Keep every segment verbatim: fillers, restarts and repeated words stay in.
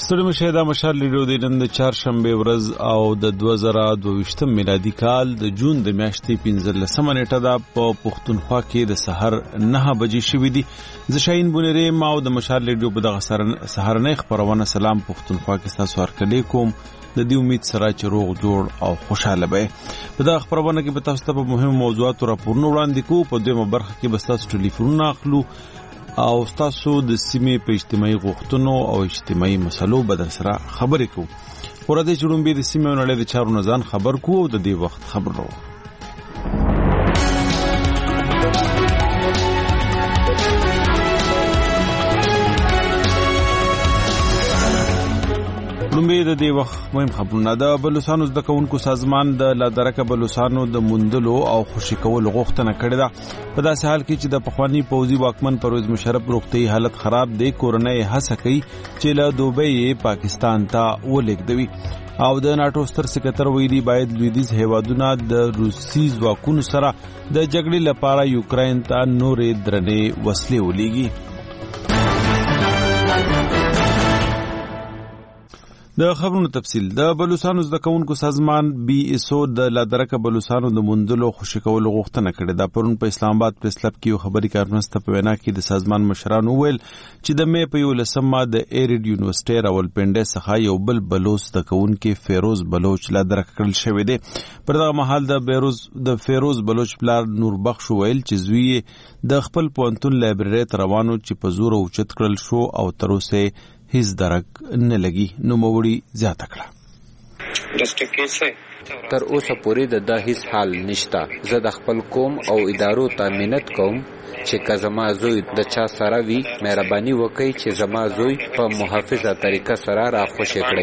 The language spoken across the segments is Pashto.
ستړي مشه دا مشال لیډیو د نن د چهارشنبه ورځ او د دوه زره دوه میلادي کال د جون د میاشتې پنځلسمه نیټه ده. په پښتونخوا کې د سحر نه بجې شوې دي. زه شاهین بونری ما او د مشال لیډیو په دغه سهارنۍ خپرونه سلام پښتونخوا کې تاسو ورکړی کوم د دې امید سره چې روغ جوړ او خوشاله به. په دغه خپرونه کې به تاسو ته په مهمو موضوعاتو راپورونه وړاندې کوو. په دویمه برخه کې به تاسو ټلیفونونه اخلو او تاسو د سیمې په اجتماعي غوښتنو او اجتماعي مسلو به در سره خبرې کوو. خو راځئ چې لومړی د سیمې او نړۍ د چارو نه ځان خبر کوو او د دې وخت خبر راوړو. لومړی د دې وخت مهم خبرونه. د بلوچستان زده کوونکو سازمان د لادرکه بلوچستانو د موندلو او خوشي کولو غوښتنه کړې ده. په داسې حال کې چې د پخوانی پوځي واکمن پرویز مشرف روغتي حالت خراب دی، کورنۍ هڅه کوي چې له دوبۍ پاکستان ته ولېږدوي. او د ناتو ستر سکرټر ویلي باید لویدیځ هیوادونه د روسي ځواکونو سره د جګړې لپاره یوکرين ته نورې درنې وسلې ولېږي. د خبرونو تفصیل. د بلوچستان زده کوونکو سازمان بي اس او د لادرکه بلوچستانو د موندلو خوشي کولو غوښتنه کړې ده. پرون په اسلام آباد پریس کلب کې یو خبري کارمنځ ته په وینا کې د سازمان مشرانو ویل چې د مې په یولسمه د ایرډ یونیورسيټي راولپنډي څخه یو بل بلوچ زده کوونکي فیروز بلوچ لادرکه کړل شوی دی. پر دغه مهال د بیروز د فیروز بلوچ پلار نور بخش ویل چې زوی د خپل پوهنتون لایبرری ته روانو چې په زور اوچت کړل شو او تر اوسه هیڅ درک نه لګي. نو موړي زیاته کړه. تر اوسه پورې د دا هیڅ حال نشته. زه د خپل قوم او ادارو ته مننت کوم چې که زما زوی د چا سره وي مهرباني وکړئ چې زما زوی په محافظه طریقه سره را خوشی کړئ.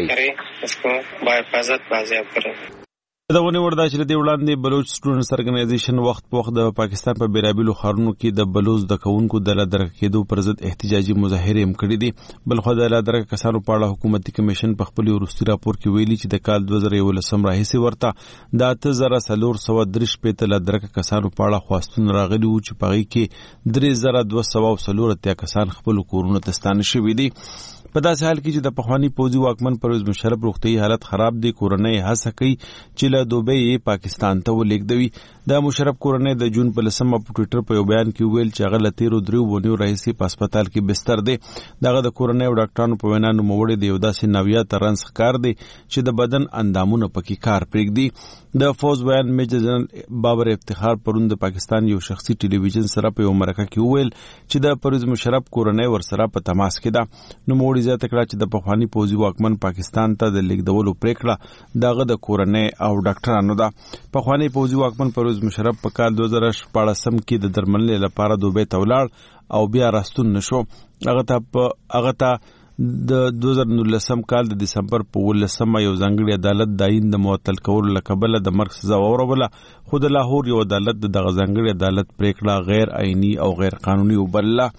دا ونه وردا چې د وړاندې بلوچ سټوډنټس ارګنایزیشن وخت په وخت د پاکستان په بیرابلو خارونو کې د بلوچ د کوونکو د لادرکه کېدو پر ضد احتجاجي مظاهره هم کړې دي. بلخو د لادرکه کسانو په اړه حکومتي کمیشن په خپل وروستي راپور کې ویلي چې د کال دوه زره یولسم راهیسې ورته د اته زره څلور سوه درې شپېته لادرکه کسانو په اړه خواستونه راغلي وو چې په هغې کې درې زره دوه سوه څلور اتیا کسان خپلو کورونو ته ستانه شوي دي. په داسې حال کې چې د پخوانی پوځي واکمن پرویز مشرف روغتي حالت خراب دی، کورنۍ هڅه کوي چې له دوبۍ پاکستان ته ولېږدوي. د مشرف کورنۍ د جون په لسمه په ټویټر په یو بیان کې ویل چې هغه له تیرو دریو ونیو راهیسې په هسپتال کې بستر دی. دغه د کورنۍ او ډاکټرانو په وینا نوموړی د یو داسې ناویات رنځ ښکار دی چې د بدن اندامونه پکې کار پرېږدي. د فوز بیان میجر جنرال بابر افتخار پرون د پاکستان یو شخصي ټلویزیون سره په یو مرکه کې وویل چې د پرویز مشرف کورنۍ ورسره په تماس کې ده. نوموړي زیاته کړه چې د پخوانی پوځي واکمن پاکستان ته د لیږدولو پریکړه دغه د کورنۍ او ډاکټرانو ده. پخوانی پوځي واکمن پرویز مشرف په کال دوه زره شپاړسم کې د درملنې لپاره دوبۍ ته ولاړ او بیا راستون نشو. هغه ته په هغه ته د دوه زره نولسم کال د دسمبر په ولسمه یو ځانګړي عدالت د عین د معطل کولو له کبله د مرګ سزا وروړله. خو د لاهور یو عدالت دغه ځانګړي عدالت پریکړه غیر عیني او غیر قانوني وبلله.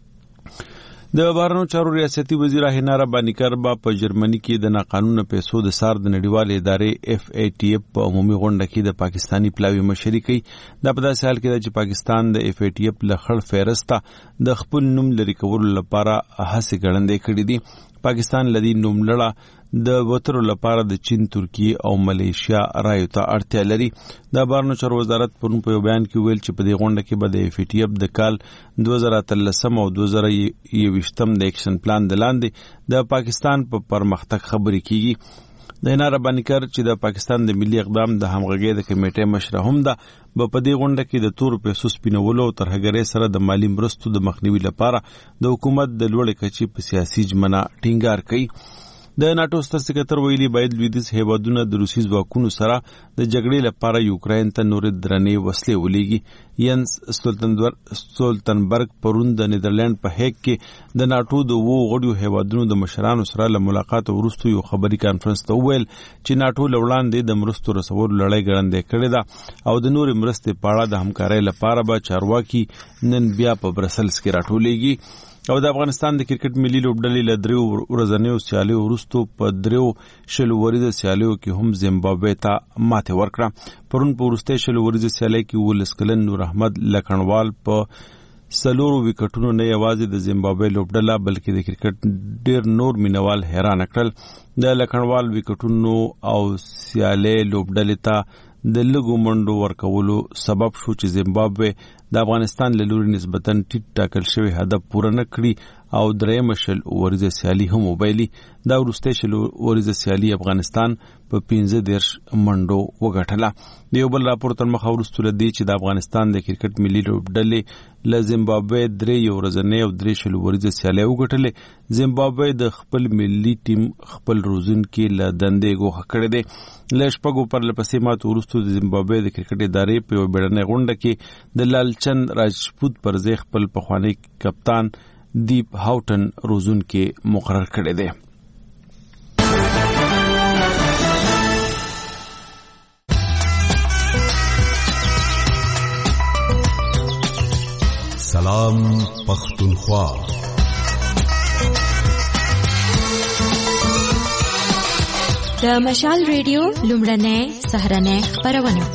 د بهرنیو چارو ریاستي وزیر هینا ربانیکر با په جرمني کې د ناقانونه پیسو د سار د نړیوال ادارې اف ای ټي اف په عمومي غونډه کې د پاکستانی پلاوی مشري کوي. دا په داسې حال کې ده چې پاکستان د اف ای ټي اف له خړ فهرسته د خپل نوم لرې کولو لپاره هڅې ګړندې کړې دي. پاکستان لدی نوملړه د وترو لپاره د چین، ترکیه او ملیشیا رایو ته اړتیا لري. د بهرنیو چارو وزارت پرون په یو بیان کې ویل چې په دې غونډه کې به د اف ای ټي اف د کال دوه زره اتلسم او دوه زره یوویشتم د ایکشن پلان د لاندې د پاکستان په پرمختګ خبرې کیږي. د هینا ربانیکر چې د پاکستان د ملي اقدام د همغږۍ د کمیټې مشره هم ده به په دې غونډه کې د تور پیسو سپینولو او ترهګرۍ سره د مالی مرستو د مخنیوي لپاره د حکومت د لوړې کچې په سیاسي ژمنه ټینګار کوي. د ناتو ستر سکرټر ویلي باید لویدیځ هیوادونه د روسي ځواکونو سره د جګړې لپاره یوکرين ته نورې درنې وسلې ولېږي. ینس سټولتنبرګ پرون د نیدرلند په هیګ کې د ناتو د وو غړیو هیوادونو د مشرانو سره له ملاقات وروسته یو خبري کانفرنس ته وویل چې ناتو له وړاندې د مرستو رسولو لړۍ ګړندې کړې ده او د نورې مرستې په اړه د همکارۍ لپاره به چارواکي نن بیا په برسلز کې راټولېږي. او د افغانستان د کرکټ ملي لوبډلې له دریو ورځنیو سیالیو وروسته په دریو شلو وریزه سیالیو کې هم زیمبابوې ته ماته ورکړه. پرون په وروستۍ شلو وریزه سیالۍ کې ولس کلن نور احمد لکھنوال په سلورو وکټونو نه یوازې د زیمبابوې لوبډله بلکې د کرکټ ډیر نور مینوال حیران کړل. د لکڼوال وکټونو او سیالې لوبډلې ته د لږو منډو ورکولو سبب شو چې زیمبابوې د افغانستان له لوري نسبتاً ټیټ ټاکل شوی هدف پوره نه کړي او درېیمه شل اوریزه سیالي هم وبایلي. دا وروستۍ شل اوریزه سیالي افغانستان په پنځه دېرش منډو وګټله. د یو بل راپور تر مخه وروسته له دې چې د افغانستان د کرکټ ملي لوبډلې له زیمبابوې درې یو ورځنۍ او درې شل اوریزه سیالۍ وګټلې. زیمبابوې د خپل ملي ټیم خپل روزونکي له دندې ګوښه کړی دی. له شپږو پرلپسې ماتو وروسته د زیمبابوې د کرکټ ادارې په یوه بیړنۍ غونډه کې د لالچند راجپوت پر ځای خپل پخوانی کپتان دیپ هاوټن روزونکي مقرر کړی دی. سلام پختونخوا. د مشال ریډیو لومړنۍ سهرنۍ خپرونه.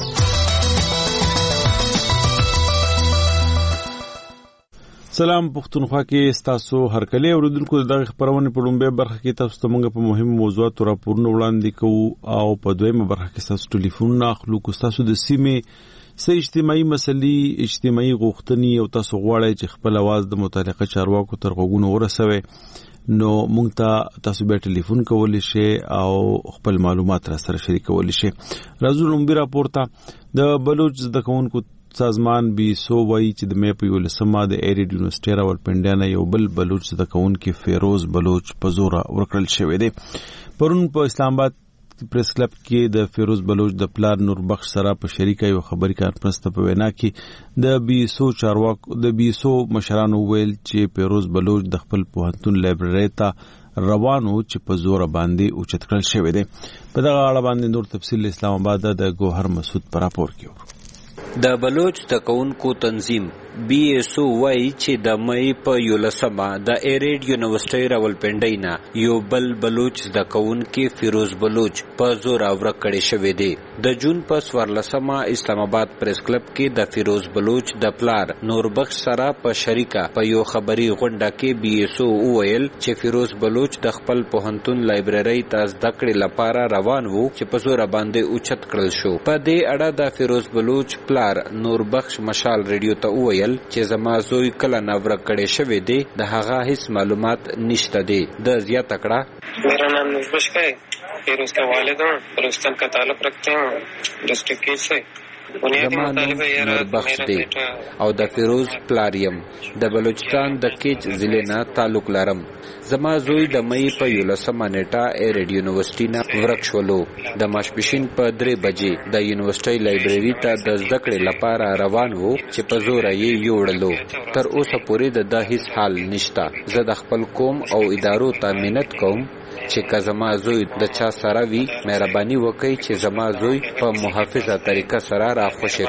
سلام پختونخوا کې ستاسو هرکلی اوریدونکو. دغه خبرونه په لومړی برخه کې تاسو ته موږ په مهمو موضوعاتو راپورونه وړاندې کوو او په دویمه برخه کې تاسو ټلیفونونه اخلو کو تاسو د سیمې سه اجتماعي مسلې اجتماعي غوښتنې او تاسو غواړئ چې خپل आवाज د متعلقه چارواکو تر غوږونو ورسوي نو موږ ته تاسو به ټلیفون کولی شئ او خپل معلومات را سره شریکولی شئ. راځو لومړی راپور ته. د بلوچ زده کوونکو سازمان بي سو وایي چې د مې په یولسمه د ایریډ یونیورسيټي راولپنډیا نه یو بل بلوچ زده کوونکی فیروز بلوچ په زوره ورکړل شوی دی. پرون په اسلام آباد پریس کلب کې د فیروز بلوچ د پلار نور بخش سره په شریکه یو خبري کانفرنس ته په وینا کې د بي سو چارواکو د بي سو مشرانو ویل چې فیروز بلوچ د خپل پوهنتون لایبرری ته روانو چې په زور باندې اوچت کړل شوی دی. په دغه اړه باندې نور تفصیل اسلام آباد د ګوهر مسعود پر راپور کې. د بلوچ تکونکو تنظیم بی ایس او وای چې د مې په یولسمه د ایریډ یونیورسيټي راولپنډۍ نه یو بل بلوچ د کونکو فیروز بلوچ په زور اورک کړي شوی دی. د جون په څوارلسمه اسلام آباد پریس کلب کې د فیروز بلوچ د پلار نور بخش سره په شریکه په یو خبري غونډه کې بی ایس او ویل چې فیروز بلوچ د خپل پوهنتون لایبرری ته زده کړې لپاره روان وو چې په زور باندې اوچت کړل شو. په دې اړه د فیروز بلوچ پلار نور بخش مشال ریډیو ته وویل چې زما زوی کله ناورک کړي شوی دی د هغه هیڅ معلومات نشته دی. د زیاته کړه میرا نام نور بخش ہے, فیروز کا والد ہوں, بلوچستان کا تعلق رکھتے ہوں, ڈسٹرکٹ کیس سے. زما نور بخش دی او د فیروز پلاریم د بلوچستان د کیچ ضلع نه تعلق لرم. زما زوی د مې په یولسمه نیټه ایریډ یونیورسيټي نه ورک شولو. د ماسپښین په درې بجې د یونیورسيټي لایبرری ته د زده کړې لپاره روان وو چې په زور یې یوړلو. تر اوسه پورې د دا هیڅ حال نشته. زه د خپل قوم او ادارو ته مننت کوم چې که زما زوی د چا سره وي مهرباني وکړئ چې زما زوی په محافظه طریقه سره را خوشی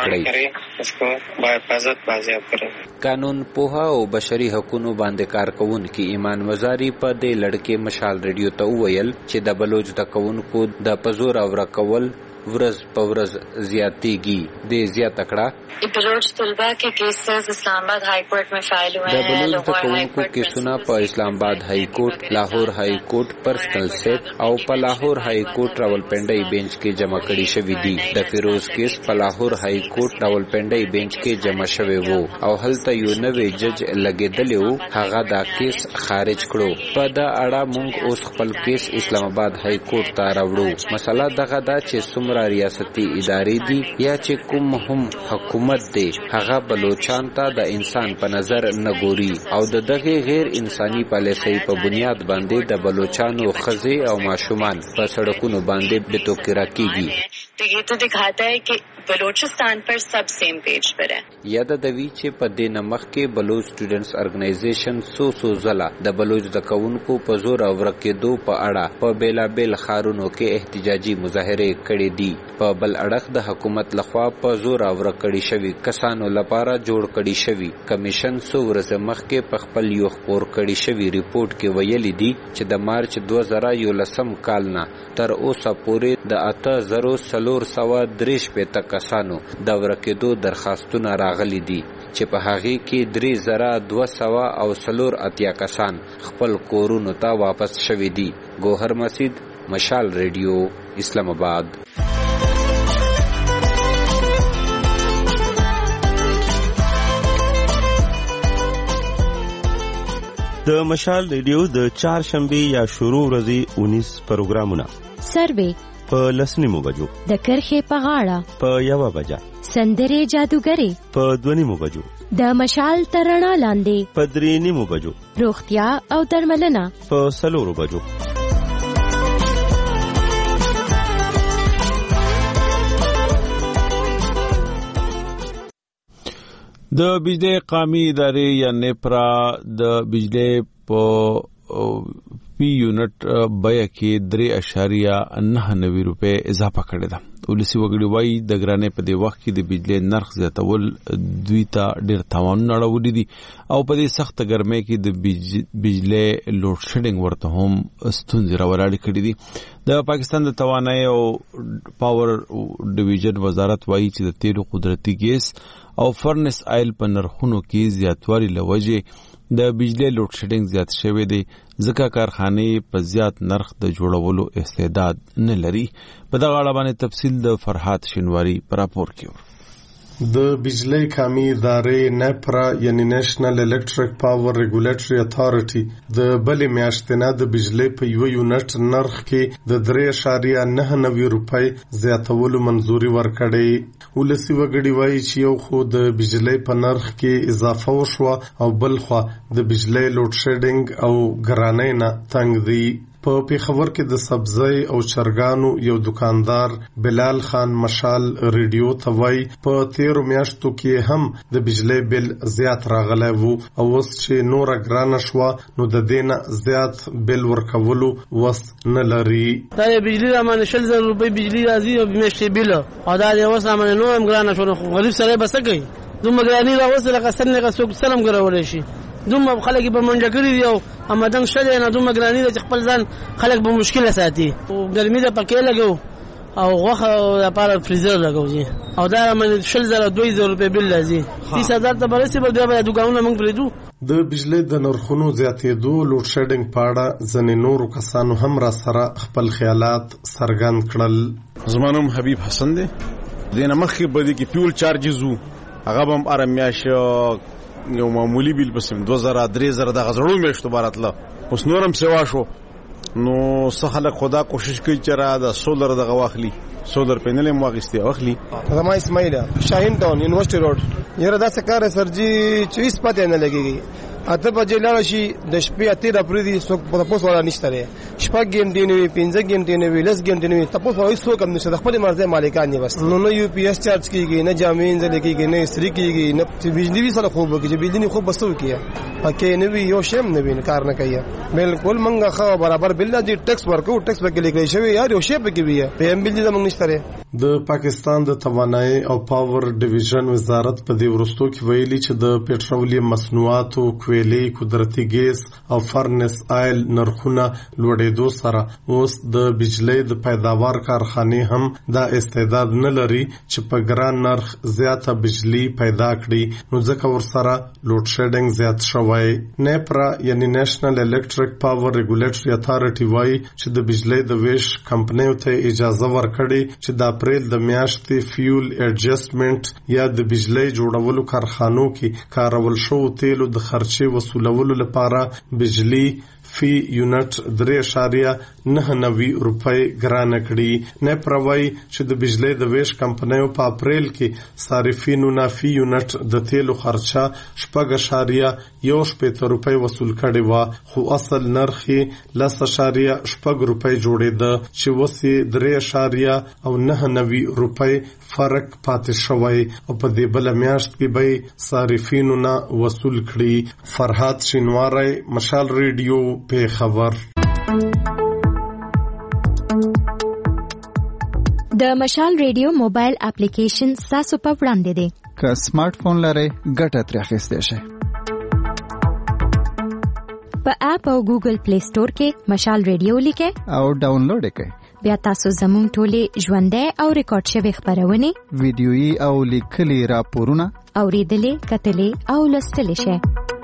کړئ. قانون پوها او بشري حقوقو باندې کار کوونکي ایمان وزاري په دې لړکې مشال ریډیو ته وویل چې د بلوچ د کوونکو د پزور او رکول ورځ په ورځ زیاتېږي. د زیاته کړه بلوچ طلبا کے کیسز اسلام آباد ہائی کورٹ میں فائل ہوئے ہیں. د بلوچ تکونکو کیسونه په اسلام آباد هائی کورٹ, لاهور هائی کورٹ, پرسنل سیٹ او په لاهور هائی کورٹ راولپنډۍ بینچ کې جمع کړي شوی دي. د فیروز کیس په لاهور هائی کورٹ راولپنډۍ بینچ کې جمع شوی وو او هلته یو نوې جج لګیدلی وو, هغه دا کیس خارج کړو. په دا اړه موږ اوس خپل کیس اسلام آباد هائی کورٹ ته راوړو. مسله دغه دا چې څومره ریاستي ادارې دي یا چې کوم هم حکومت دی هغه بلوچستان ته د انسان په نظر نه ګوري او د دغه غیر انساني پالیسۍ په بنیاد باندې د بلوچستانو ښځې او ماشومان په سړکونو باندې بتوکرا کیږي. تو یہ تو دکھاتا ہے کہ بلوچستان پر سب سیم پیج پر ہے. یاد دوی چې په دې نمخ کې بلوچ سټوډنټس ارګنایزیشن سو سو زلا د بلوچ د کونکو په زور او ورکېدو په اړه په بیلا بیل خارونو کې احتجاجي مظاهره کړې دي. په بل اړخ د حکومت لخوا په زور او ورکړې شوی کسانو لپاره جوړ کړي شوی کمیشن سو ورځې مخکې په خپل یو خبر کړي شوی ریپورت کې ویلي دي چې د مارچ دوه زره یولسم کال نه تر اوسه پورې د اته زره څلور سوه درې شپېته کسانو د ورکېدو درخواستونه راغلي دي. چې په هغه کې درې زره دوه سوه او څلور اتیا کسان خپل کورونو ته واپس شوي دي. ګوهر مسجد، مشال ریډیو، اسلام آباد. د مشال ریډیو د چهارشنبه یا شروع ورځې اونیس پروګرامونه سروې په لسنیمو بجو، د کرخې په غاړه په یوه بجه، سندرې جادوګرې په دوه نیمو بجو، د مشال تر رڼا لاندې په درې نیمو بجو، روغتیا او درملنه په څلورو بجو. د بجلی قومي ادارې یا نیپرا د بجلی په پی یونټ بیه کې درې اشاریه نهه نوي روپۍ اضافه کړې ده. ولسی وګړي وایي د ګرانۍ په دې وخت کې د بجلی نرخ زیاتول دوی ته ډېر تاوانونه اړولي دي او په دې سخته ګرمۍ کې د بجلی لوډ شیډینګ ورته هم ستونزې راولاړې کړي دي. د پاکستان د توانایي او پاور ډیویژن وزارت وایي چې د تیلو، قدرتي ګیس او فرنس آیل په نرخونو کې زیاتوالي له وجې د بجلی لوډ شیډینګ زیات شوی دی، ځکه کارخانې په زیات نرخ د جوړولو استعداد نه لري. په دغه اړه باندې تفصیل د فرحات شینواری پر راپور کې. د بجلی قومي ادارې نیپرا یعنی نیشنل الیکټریک پاور ریګولیټري اتھارټي د بلې میاشتې نه د بجلی په یو یونټ نرخ کې د درې اشاریه نهه نوي روپۍ زیاتولو منظوري ورکړې. ولسی وګړي وایي چې یو خو د بجلی په نرخ کې اضافه وشوه او بل خوا د بجلی لوډ شیډینګ او ګرانۍ نه تنګ دی. په پیښور کې د سبزی او چرګانو یو دکاندار بلال خان مشال ریډیو ته وایي په تیرو میاشتو کې هم د بجلی بل زیات راغلی وو او اوس چې نوره ګرانه شوه نو د دې نه زیات بل ورکولو وس نه لري. دا د بجلی رامانې شل زره روپۍ بجلی راځي او میاشتې بل او دا د اوس رامانې نور هم ګرانه شوه. خو غریب سړی به څه کوي؟ دومره ګراني راوستې لکه سل لکه څوک سلم ګرولی شي. دومره خلک به منډه کړي دي او امدنګ شته نه دومره ګراني ده چې خپل ځان خلک به مشکله ساتي. ګرمي ده پکې لګو او غوښه لپاره فریزر لګوي او دا من شل زره دوه زره روپۍ بل لازم تیس هزار ته برسي به دا دکانونه موږ پریدو. د بجلی د نرخونو زیاتېدو لوډ شیډینګ په اړه ځینې نورو کسانو هم را سره خپل خیالات څرګند کړل. زما نوم حبیب حسن دی. دینه مخکې به دي کې فیول چارجز وو، هغه به هم هره میاشت یو معمولی بیل پسې دوه زره درې زره دغه زړو میاشتو باراتله. اوس نور هم سوا شو نو څه خلک خدا کوشش کوي چې را د سولر دغه واخلي، سولر پینل هم واخیستې واخلي. زما اسماعیل شاهین ټاون یونیورسيټي روډ. یره دا څه کار سرجی چې هیڅ پته نه لګیږي. اته بجې لاړ شي د شپې اتیر اپریدي څوک په تاسو ولا نشته لري. شپږ ګنټې نه وي، پنځه ګنټې نه وي، لس ګنټې نه وي، تاسو هیڅ څوک هم نشته. خپل مرزه مالکان نه بس نو نو یو پی ایس چارج کیږي، نه جامین ځل کیږي، نه استری کیږي، نه بجلی وی سره خوب کیږي. بجلی خو بسو کیه پکې نه وي، یو شیم نه وي، کار نه کوي. بالکل منګه خو برابر بل دی ټیکس ورکو، ټیکس پکې لیکل شوی یار یو شی پکې وي. په ام بجلی زمونږ نشته. د پاکستان د توانایي او پاور ډیویژن وزارت په دې ورستو کې ویلي چې د پېټرولیم مصنوعاتو، کویلې، قدرتي ګیس او فرنس آیل نرخونه لوړېدو سره اوس د بجلی د پیداوار کارخانې هم دا استعداد نه لري چې په ګران نرخ زیاته بجلی پیدا کړي، نو ځکه ورسره لوډ شیډینګ زیات شوی. نیپرا یعنی نیشنل الیکټریک پاور ریګولیټري اتھارټي وایي چې د بجلی د ویش کمپنیو ته اجازه ورکړي چې د اپریل د میاشتې فیول ایڈجسټمنټ یا د بجلی جوړولو کارخانو کې کارول شوو تیلو د خرچې وصولولو لپاره بجلی فی یونټ درې اشاریه نهه نوي روپۍ ګرانه کړي. نیپرا وایي چې د بجلی د ویش کمپنیو په اپریل کې صارفینو نه فی یونټ د تیلو خرچه شپږ اشاریه یو شپېته روپۍ وصول کړې وه، خو اصل نرخ یې لس اشاریه شپږ روپۍ جوړېده چې اوس یې درې اشاریه او نهه نوي روپۍ فرق پاتې شوی او په دې بله میاشت کې به صارفینو نه وصول کړي. فرحات شینواری، مشال ریډیو، پیښور. د مشال ریډیو موبایل اپلیکیشن تاسو په وړاندې دی. که سمارټ فون لرئ ګټه ترې اخیستی شئ. په اپ او ګوګل پلی سٹور کې مشال ریډیو لیکئ او ډاونلوډ یې کړئ. بیا تاسو زموږ ټولې ژوندۍ او ریکارډ شوې خبرونه ویډیويي او لیکلي راپورونه اوریدلې کتلې او لوستلې شئ.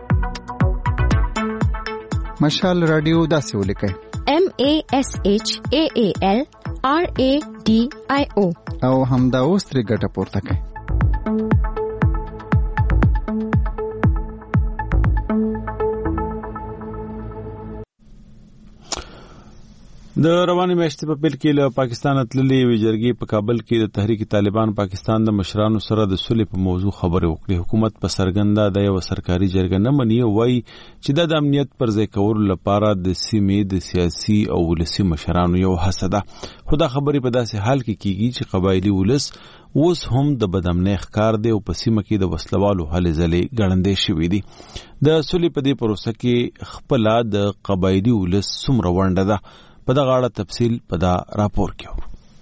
مشال رادیو داسې ولیکئ: M A S H A A L R A D I O او همدا اوس ترې ګټه پورته کړئ. د رواني میاشتې په پیل کې له پاکستان تللې یوې جرګې په کابل کې د تحریک طالبان پاکستان د مشرانو سره د صلح په موضوع خبرې وکړې. حکومت په سرګنده د یو سرکاري جرګه نه مني او وايي چې د امنیت پر ځای کولو لپاره د سیمې د سیاسي او ولسي مشرانو یو هڅه ده. خو دا خبرې په داسې حال کې کیږي چې قبایلی ولس اوس هم د بدامنۍ ښکار دی او په سیمه کې د وسلوالو هلې ځلې ګړندې شوې دي. د صلح په دې پروسه کې خپله د قبایلی ولس څومره ونډه ده، په دغه اړه تفصیل په دا راپور کې.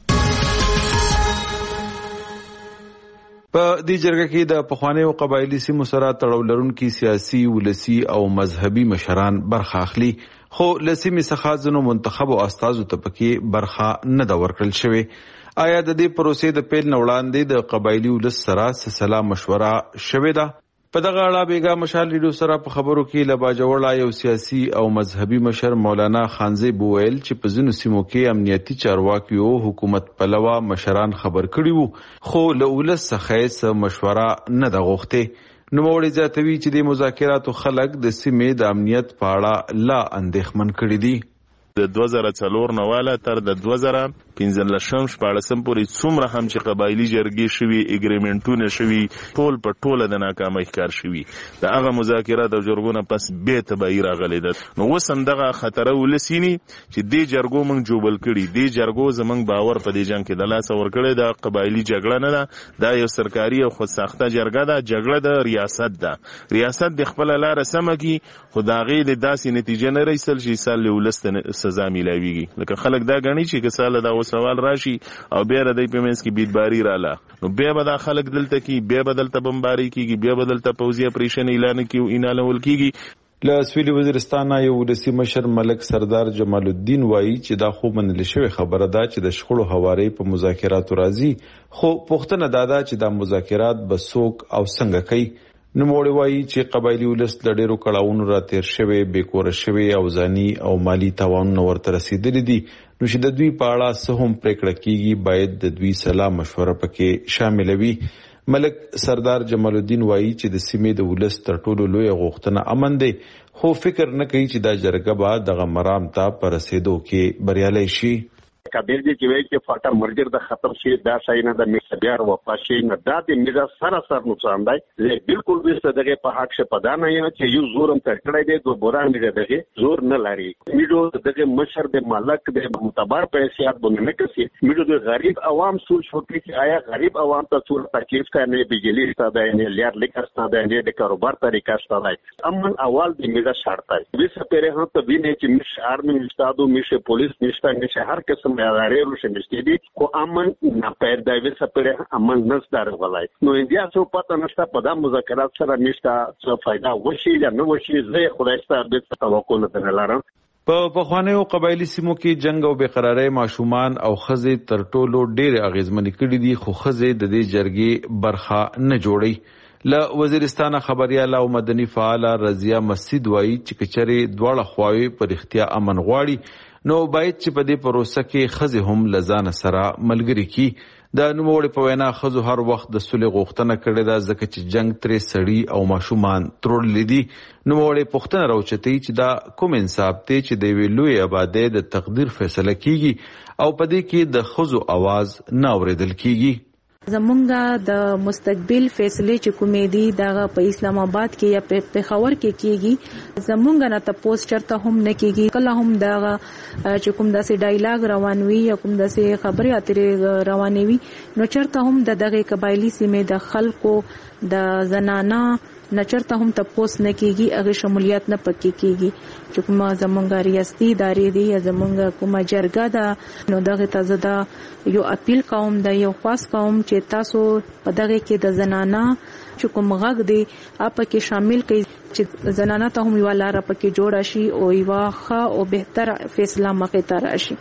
په دې جرګه کې د پخوانیو قبایلی سیمو سره تړاو لرونکي سیاسي، ولسي او مذهبي مشران برخه اخلي، خو له سیمې څخه ځینو منتخبو استازو ته پکې برخه نه ده ورکړل شوې. آیا د دې پروسې د پیل نه وړاندې د قبایلی ولس سره څه سلا مشوره شوې ده؟ په دغه اړه بیګا مشال ریډیو سره په خبرو کې له باجوړه یو سیاسي او مذهبي مشر مولانا خانزیب وویل چې په ځینو سیمو کې امنیتي چارواکیو حکومت پلوه مشران خبر کړي وو، خو له ولس څخه هیڅ مشوره نه ده غوښتې. نوموړي زیاتوي چې د مذاکراتو خلک د سیمې د امنیت په اړه لا اندېښمن کړي دي. د دوه زره څلور نه واله تر د دوه زره پنځلسم شپاړسم پورې څومره هم چې قبایلی جرګې شوي، اګریمنټونه شوي، ټول په ټوله د ناکامۍ ښکار شوي. د هغه مذاکرات او جرګونه پس بې تباهي راغلې ده. نو اوس همدغه خطره ولسینی چې دې جرګو موږ جوبل کړي، دې جرګو زموږ باور په دې جنګ کې د لاسه ورکړی. دا قبایلی جګړه نه ده، دا یو سرکاري او خودساخته جرګه ده. جګړه د ریاست ده، ریاست د خپله لاره سمه کړي، خو د هغې د داسې نتیجه نه رسېدل چې سال له ولس ته سزا میلاویږي. لکه خلک دا ګڼي چې که ساله دا سوال راشي او بیا د دې په منځ کې بیدباري رااله، نو بیا به دا خلک دلته کې بیا به دلته بمباري کېږي، بیا به دلته پوځي اپریشن اعلان کړي او انالول کېږي. له سویلي وزیرستان یو ولسي مشر ملک سردار جمال الدین وایي چې دا خو منل شوې خبره ده چې د شخړو هواري په مذاکراتو راځي، خو پوښتنه دا ده چې دا مذاکرات به څوک او څنګه کوي. نوموړي وایي چې قبایلی ولس له ډېرو کړاوونو را تېر شوی، بې کوره شوی او ځاني او مالي تاوانونه ورته رسېدلي دي، نو چې د دوی په اړه څه هم پرېکړه کېږي باید د دوی سلا مشوره پکې شامله وي. ملک سردار جمال الدین وایي چې د سیمې د ولس تر ټولو لویه غوښتنه امن دی، خو فکر نه کوي چې دا جرګه به دغه مرام ته په رسېدو کې بریالی شي. کابل دی چې وایي چې فاټر مرګر د ختم شي، دا شای نه د میسبیار وفا شي نه، دا د میرا سراسر نقصان دی. زه بالکل به دغه په حق شه پدانه یم چې یو زورم تر کړی دی، دو بوران دی دغه زور نه لري. میډو دغه مشر د مالک د معتبر پیسې باندې نه کوي. میډو د غریب عوام سول شو چې آیا غریب عوام ته څول تکلیف کوي، بجلی ستاده نه لیر لیکر ستاده نه د کاروبار طریقه ستاده. امن اول د میرا شرط دی. وسه پره هم ته ویني چې مش آرمی مستادو مش پولیس نشته نشه هر قسم ادارې روشه نشته دي، خو امن نه پیدا وسه پره امن نشته غلای. نو انډیا څو پته نشته په دا مذاکرات سره نشته څه فائدہ وشي یا نه وشي. زه خدای ستاسو د توقع نه لرم. په پخوانیو قبایلی سیمو کې جنگ او بېقرارۍ ماشومان او ښځې تر ټولو ډېرې اغېزمنې کړي دي، خو ښځې د دې جرګې برخه نه جوړي. له وزیرستان خبرياله او مدني فعاله رضیا مسجد وایي چې کچري دواړه خواوې پر اختیا امن غواړي، نو باید چې په دې پروسه کې ښځې هم لزان سره ملګری کی. د نوموړي په وینا ښځو هر وخت د صلح غوښتنه کړې ده، ځکه چې جنگ ترې سړي او ماشومان تړلي دي. نوموړي پوښتنه راوچتوي چې دا کوم انصاف دی چې د یوې لویې آبادۍ د تقدیر فیصله کیږي او په دې کې د ښځو आवाज نه اورېدل کیږي. زمونږه د مستقبل فیصله چې کومې دي دغه په اسلام آباد کې یا په پېښور کې کېږي، زمونږه نه تاسو چرته هم نه کېږي. کله هم دغه چې کوم داسې ډایلاګ روانوي یا کوم داسې خبرې اترې روانوي، نو چرته هم د دغه قبایلی سیمې د خلکو د زنانه نچرته هم تاسو نه کېږي، هغه شمولیت نه پکې کېږي. چې کومه زمونږه ریاستي ادارې دي یا زمونږه کومه جرګه ده، نو دغه تازه دا یو اپیل کوم د یو خاص قوم چې تاسو په دغه کې د زنانه چې کوم غږ دی اپ کې شامل کړئ، چې زنانه ته هم یو لار پکې جوړ شي او یو ښه او بهتر فیصله مخې ته راشي.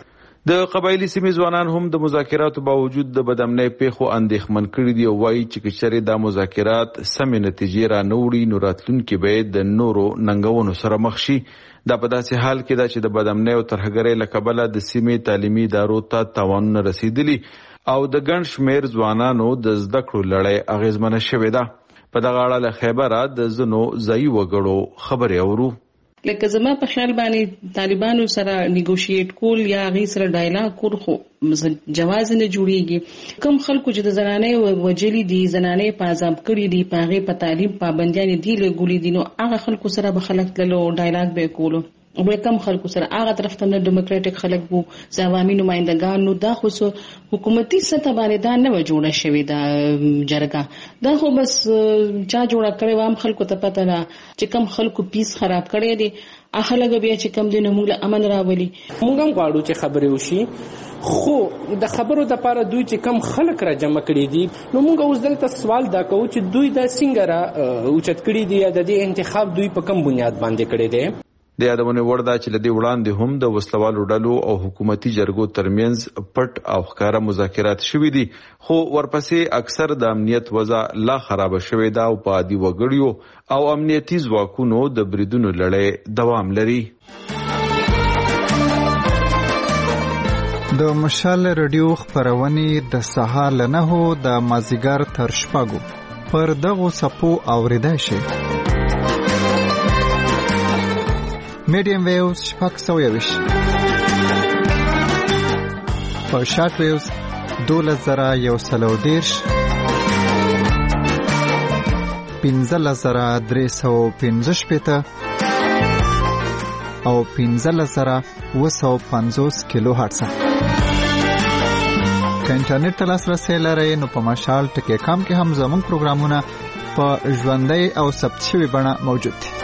د قبایلی سیمې ځوانان هم د مذاکراتو باوجود د بدامنۍ پیښو اندېښمن کړي دي او وایي چې که چېرې دا مذاکرات سمې نتیجې را نه وړي نو راتلونکي به د نورو ننګونو سره مخ شي. دا په داسې حال کې ده چې د بدامنۍ او ترهګرۍ له کبله د سیمې تعلیمي ادارو ته تاوانونه رسېدلي او د ګڼ شمېر ځوانانو د زده کړو لړۍ اغېزمنه شوې ده. په دغه اړه له خیبره د ځینو ځایي وګړو خبرې اورو. لکه زما په خیال باندې طالبانو سره نیګوشیټ کول یا غي سره ډایلاګ کول خو جواز نه جوړیږي. کوم خلکو چې د زنانې وجلي دي زنانې په عذاب کړي دي په هغه په تعلیم پابندیان دي له ګولې دي نو هغه خلکو سره به خلک تللو ډایلاګ به کولو او کم خلکو سره هغه طرف ته نه ډیموکراټک خلک وو عوامي نمائندګان نو دا خو حکومتي سطح باندې دا نه جوړه شوې دا جرګه دا خو بس چا جوړه کړې وام خلکو ته پته نه چې کم خلکو پیس خراب کړي دي اخلګ بیا چې کم دینه موږ امن راولي. موږ هم غواړو چې خبرې وشي خو د خبرو د لپاره دوی چې کم خلک را جمع کړي دي نو موږ اوس دلته سوال دا کوو چې دوی دا څنګه را اوچت کړي دي یا د دې انتخاب دوی په کم بنیاد باندې کړي دي. د یادونه وړ ده چې لدی وړاندې هم د وسلوالو ډلو او حکومتي جرګو ترمنځ پټ او ښکارا مذاکرات شوي دي خو ورپسې اکثر د امنیت وضع لا خراب شوې ده او په عادي وګړیو او امنیتي ځواکونو د بریدونو لړۍ دوام لري. د مشال رادیو خبرونه د سهار له نهو د مازیګر تر شپږو پر دغو سپو اوریدای شي. میډیم ویوز شپږ سوه یویش په شارټ ویوز دولس زره یو سل او دېرش پنځلس زره درې سوه پنځه شپېته او پنځلس زره اوه سوه پنځوس کیلو هرټز. که انټرنیټ ته لاسرسی لرئ نو په مشال ټکی کام کې هم زموږ پروګرامونه په ژوندۍ او ثبت شوې بڼه موجود دي.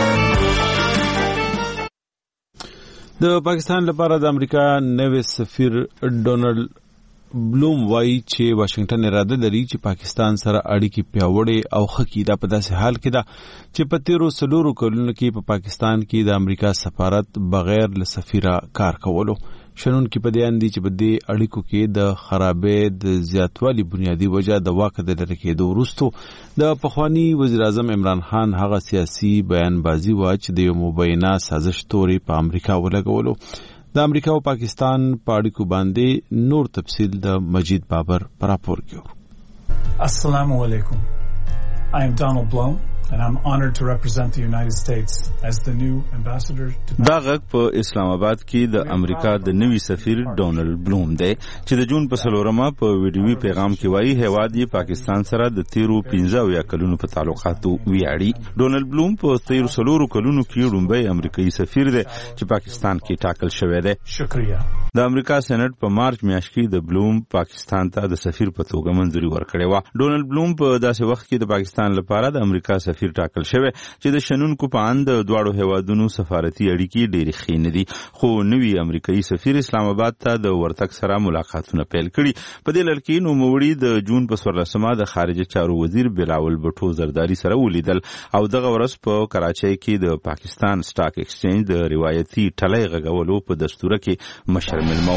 د پاکستان لپاره د امریکا نوی سفیر ډونالد بلوم وایي چې واشنگټن اراده لري چې پاکستان سره اړیکې پیاوړې او ښه کړي. دا په داسې حال کې ده چې په تیرو څلورو کلونو کې په پاکستان کې د امریکا سفارت بغیر له سفیره کار کولو. شنونکي په دې اندي چې په دې اړیکو کې د خرابې د زیاتوالي بنیادی وجه د واک د لرې کېدو وروسته د پخوانی وزیر اعظم عمران خان هغه سیاسي بیان بازی و چې د یو مبینه سازش تورې په امریکا ولګولو. د امریکا او پاکستان په اړیکو باندې نور تفصیل د مجید بابر پر راپور کې. السلام علیکم. I am Donald Blum and I'm honored to represent the United States as the new ambassador to دا غږ په اسلام آباد کې د امریکا د نوي سفیر ډونالد بلوم دی چې د جون په څلورمه په ویډیوي پیغام کې وایي هیواد یې پاکستان سره د تیرو پنځه اویا کلونو په تعلقاتو ویاړي. ډونالد بلوم په تیرو څلورو کلونو کې لومړی امریکایي سفیر دی چې پاکستان کې ټاکل شوی دی. شکریه. د امریکا سېنات په مارچ میاشت کې د بلوم پاکستان ته د سفیر په توګه منځوري ورکړې وه. ډونالد بلوم په داسې وخت کې د پاکستان لپاره د امریکا سفیر ټاکل شوی چې د شنونکو په اند د دواړو هیوادونو سفارتي اړیکې ډېرې ښې نه دي خو نوي امریکایي سفیر اسلام آباد ته د ورتګ سره ملاقاتونه پیل کړي. په دې لړ کې نوموړي د جون په څوارلسمه د خارجه چارو وزیر بلاول بټو زرداری سره ولیدل او دغه ورځ په کراچۍ کې د پاکستان سٹاک ایکسچینج د روایتي ټلۍ غږولو په دستوره کې مشر ملمو.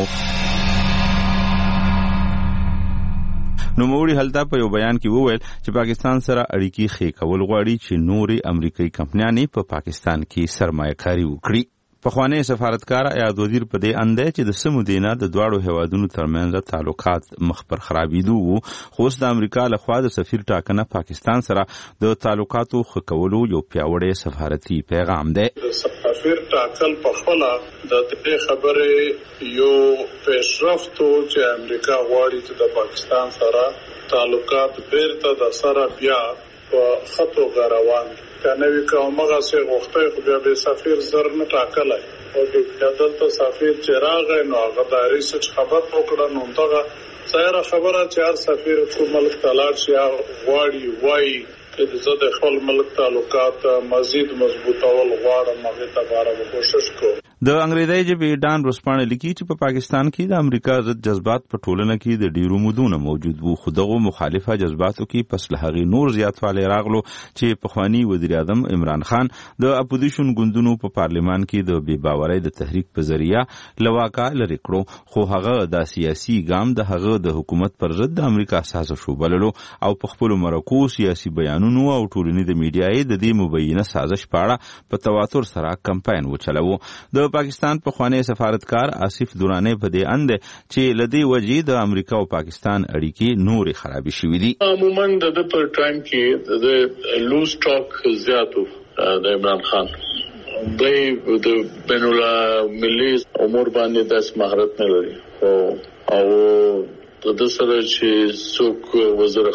نوموړي هلته په یو بیان کې وویل چې پاکستان سره اړیکې ښې کول غواړي چې نورې امریکایي کمپنیانې په پاکستان کې سرمایه کاري وکړي. پخوانی سفارتکار ایاد وزیر په دې اند دی چې د څه مودې نه د دواړو هیوادونو ترمنځ تعلقات مخ پر خرابېدو وو خو اوس د امریکا لخوا د سفیر ټاکنه پاکستان سره د تعلقاتو ښه کولو یو پیاوړی سفارتي پیغام دی. سفیر ټاکل په خپله د دې خبرې یو پیشرفت و چې امریکا غواړي چې د پاکستان سره تعلقات بیرته د سره بیا په ښه توګه روان کړي. کنه وی کوم هغه څه غوښتي خو بیا به سفیر زر نه ټاکلای او د دلته سفیر چې راغی نو هغه د ریسرچ خبر وکړه نو دغه ظاهره خبره چې هر سفیر کوم ملک ته لاړ شي غواړي وایي چې زه د خپل ملک تعلقات مزید مضبوطول غواړم هغه ته باره کوشش کوم. د انګریزي ژبې ډان روسپانه لیکي چې په پاکستان کې د امریکا ضد جذبات په ټولنه کې د ډیرو مودونه موجود وو، خو دغه مخالفه جذباتو کې پس له هغې نور زیاتوالی راغلو چې پخوانی وزیر اعظم عمران خان د اپوزیشن ګوندونو په پارلمان کې د بې باورۍ د تحریک په ذریعه له واکه لرې کړو، خو هغه دا سیاسي ګام د هغه د حکومت پر ضد د امریکا سازش وبللو او په خپلو مرکو سیاسي بیانونو او ټولنیز میډیا یې د دې مبینه سازش په اړه په تواتر سره کمپاین وچلوه. د پاکستان پخوانی سفارتکار آصف درانی په دې اند چې له دې وجې د امریکا او پاکستان اړیکې نورې خرابې شوې دي. عموما د په ټایم کې د لوز ټاک زیاتو د عمران خان د د بین المللي امور باندې داس مهارت نه لري او د سره چې څوک وزیر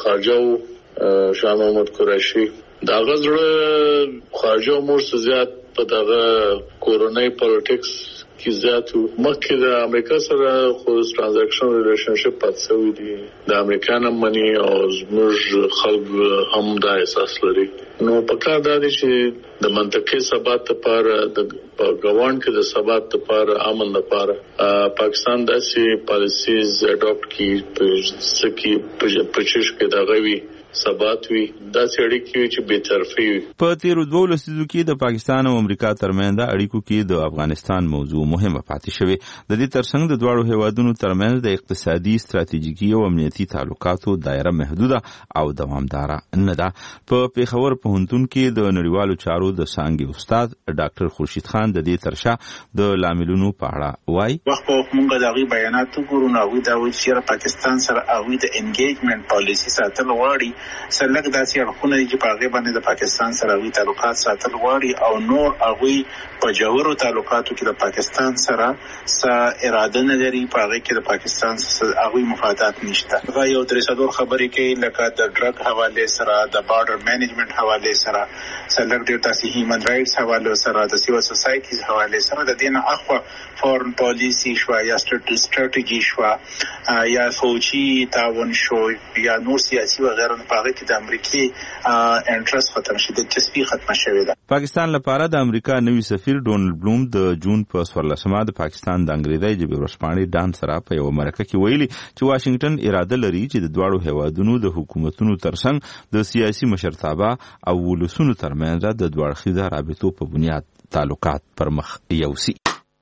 خارجه شاه محمود قریشي دا غزړه خارجه امور زیات په دغه کورونای پالیټکس کې زیاتو مخکې د امریکا سره خو ترانزیکشن ریلیشنشپ پاتې دي د امریکا نه مني او زموږ خلک هم دا احساس لري. نو په کار دا دي چې د منطقي ثبات لپاره د غوان کې د ثبات لپاره امن لپاره پاکستان داسې پالیسیز اډاپټ کړي په سکی پچش کې دا غوي ثبات وي دا اړیکې چې به طرفي وي. په تیرو دوه لسیزو کې د پاکستان او امریکا ترمنځ اړیکو کې د افغانستان موضوع مهمه پاتې شوې. د دې ترڅنګ د دواړو هیوادونو ترمنځ د اقتصادي، ستراتیژیکي او امنیتي تعلقاتو دایره محدوده او دوامداره نه ده. په پیښور پوهنتون کې د نړیوالو چارو د څانګې استاد ډاکټر خورشید خان د دې ترشا د لاملونو په اړه وایي. وخت په موږ د هغې بیانات وګورو نو هغوی دا وایي چې پاکستان سره هغوی د انګیجمنټ پالیسي ساتل غواړي، سلګ داسې اړخونه دي چې په هغې باندې د پاکستان سره هغوی تعلقات ساتل غواړي او نور هغوی په ژورو تعلقاتو کې د پاکستان سره څه اراده نه لري، په هغې کې د پاکستان هغوی مفادات نشته. هغه یو درې څلور خبرې کوي لکه د ډرګ حوالې سره، د بارډر مینجمنټ حوالې سره، سلګ ډېر داسې هیومن رایټس حوالو سره، د سیول سوسایټیز حوالې سره. د دې نه اخوا فورن پالیسي شوه یا سټراتیژي شوه یا فوجي تعاون شو یا نور سیاسي وغیره، په هغې کې د امریکای انټرست ختم شي، د دلچسپي ختمه شوې ده. پاکستان لپاره د امریکا نوي سفیر ډونلډ بلوم د جون په څوارلسمه د پاکستان د انګریزي ژبې ورځپاڼې ډان سره په یوه مرکه کې ویلي چې واشنگټن اراده لري چې د دواړو هیوادونو د حکومتونو ترڅنګ د سیاسي مشرتابه او ولسونو ترمنځ د دوه اړخیزه رابطو په بنیاد تعلقات پر مخ یوسي.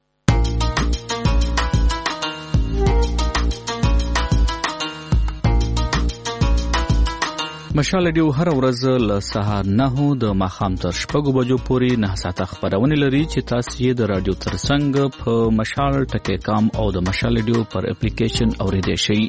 مشال ډیو هر ورځ له سهار نهو د ماښام تر شپږو بجو پورې نه ساعته خپرونه لري چې تاسو یې د رادیو ترڅنګ په مشال ټکی کام او د مشال ډیو پر اپلیکیشن اوریدئ شئ.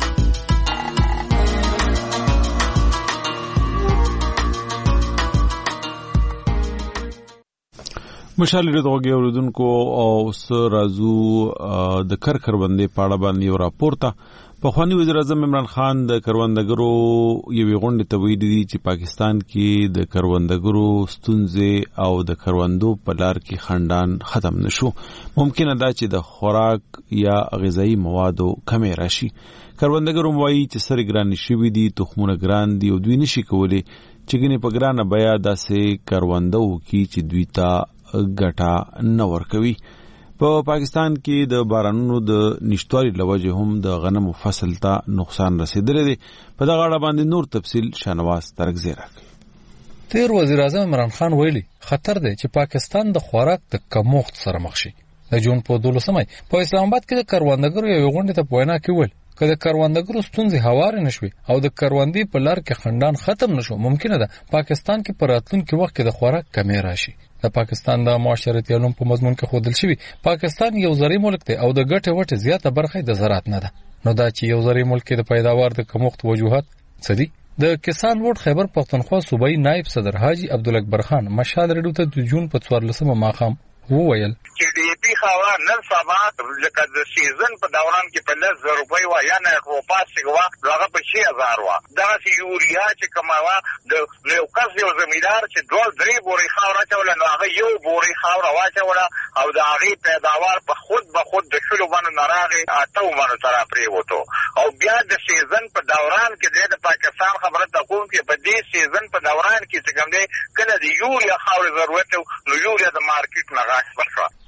مشال ډیو دغه اوریدونکو او سر رازو د کر کروندې پاړه باندې یو راپورته پخوانی وزیر اعظم عمران خان د کروندګرو یوې غونډې ته ویلي دي چې پاکستان کې د کروندګرو ستونزې او د کروندو په لار کې خنډان ختم نشو. ممکنه ده چې د خوراک یا غذایی موادو کمې راشي. کروندګرو وایي چې سرې ګرانې شوي دي، تخمونه ګران دي او دوی نشي کولی چې ګنې په ګرانه بیه داسې کرونده وکړي چې دوی ته ګټه نه ورکوي. په پاکستان کې د بارانونو د نشټوالي له وجې هم د غنمو فصل ته نقصان رسیدلی دی. په دغه اړه باندې نور تفصیل شانواز ترکزی راکوي. تیر وزیر اعظم عمران خان ویلي خطر دی چې پاکستان د خوراک د کمښت سره مخ شي. د جون په دولسمه په اسلام آباد کې د کروندګرو یوې غونډې ته په وینا کې ویل که د کروندګرو ستونزې هوارې نشوي او د کروندې په لار کې خنډان ختم نشو، ممکنه ده پاکستان کې په راتلونکي وخت کې د خوراک کمې راشي. د پاکستان د معاشرتي علوم په مضمون کې ښودل شوي پاکستان یو زرعي ملک دی او د ګټې وټې زیاته برخه د زراعت نه ده. نو دا چې یو زرعي ملک کې د پیداوار د کمښت وجوهات څه دي؟ د کسان ووټ خیبر پښتونخوا صوبایي نائب صدر حاجي عبدالاکبر خان مشال ریډیو ته د جون په څوارلسمه ماښام وویل چې ډي پی خوا نن سبا لکه د سیزن په دوران کې په لس زره روپۍ وه یا نه روپا چې وه هغه په شي هزار وه. دغسې یوریا چې کومه وه د یو کس یو زمیندار چې دوه درې بورې خاوره اچوله نو هغه یو بورې خاوره واچوله او د هغې پیداوار په خود به خود د شلو منو نه راغې اتو منو ته راپرېوتو. او بیا د سیزن په دوران کې دی د پاکستان خبره ته کوم چې په دې سیزن په دوران کې چې کوم دی کله د یوریا خاورې ضرورت نو یوریا د مارکیټ نه